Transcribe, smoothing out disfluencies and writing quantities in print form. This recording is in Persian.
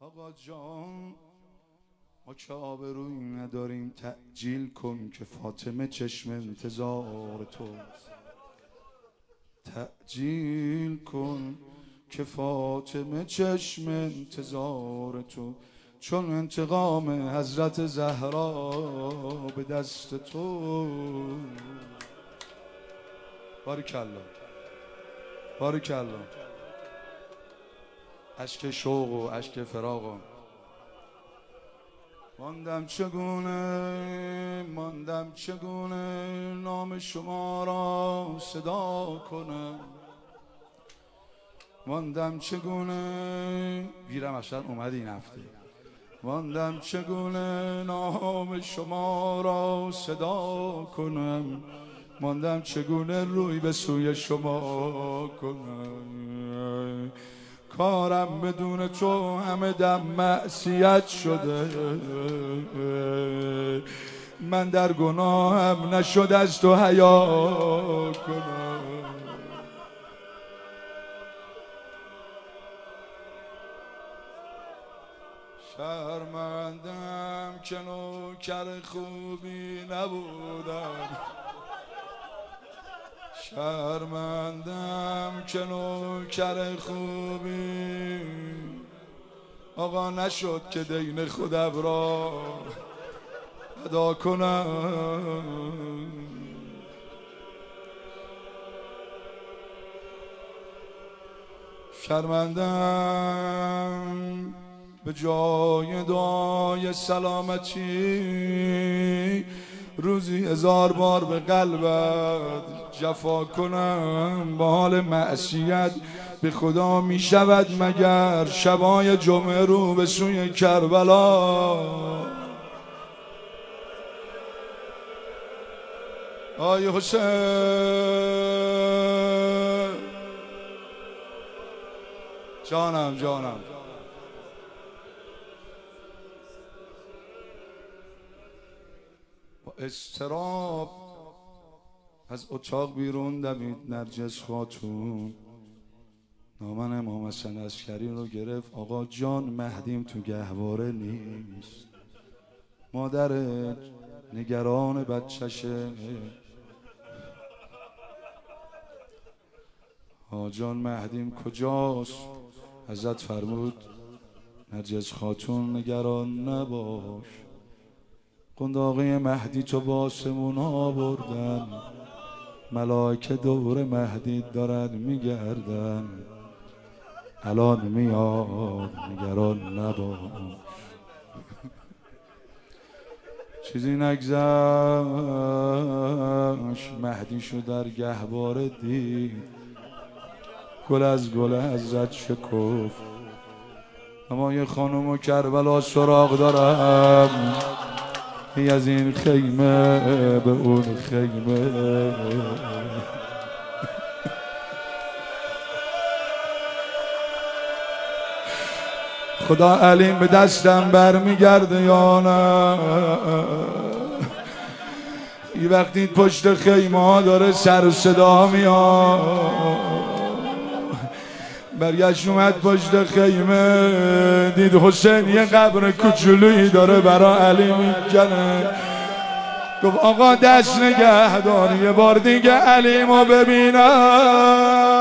آقا جان ما که آبرویی نداریم، تعجیل کن که فاطمه چشم انتظار تو. تعجیل کن که فاطمه چشم انتظار تو، چون انتقام حضرت زهرا به دست تو. باریکالله باریکالله. اشک شوق و اشک فراق. ماندم چگونه نام شما را صدا کنم. ماندم چگونه گیرم اصلا اومد این هفته. ماندم چگونه نام شما را صدا کنم. ماندم چگونه روی به سوی شما کنم. کارم بدون تو همه دم معصیت شده. من در گناهم نشد از تو حیا کنم. شرمندم که نوکر خوبی نبودم. شرمندم که نوکر خوبی آقا نشد که دین خودم را ادا کنم. شرمندم به جای دعای سلامتی روزی 1000 بار به قلبت جفا کنم. با حال معصیت به خدا می شود مگر شبای جمعه رو به سوی کربلا. آی حسین جانم جانم. با اضطراب از اتاق بیرون دوید نرجس خاتون. نامن امام حسن عسکری رو گرفت. آقا جان مهدیم تو گهواره نیست. مادر نگران بچشه. آقا جان مهدیم کجاست؟ حضرت فرمود نرجس خاتون نگران نباش. قنداقه مهدی تو با آسمون آوردن. ملائکه دور مهدی دارن میگردن. الان میاد نگران نباش. چیزی نگذشت مهدی شو در گهواره دید. گل از گل حضرت شکفت. اما یه خانم و کربلا سراغ دارم. از این خیمه به اون خیمه. خدا علیم به دستم برمیگرده یا نه. یه وقتی پشت خیمه ها داره سر و صدا میاد. برگشت اومد پشت خیمه دید حسین یه قبر کوچولویی داره برا علی میکنه. گفت آقا دست نگه دار یه بار دیگه علیمو ببینم.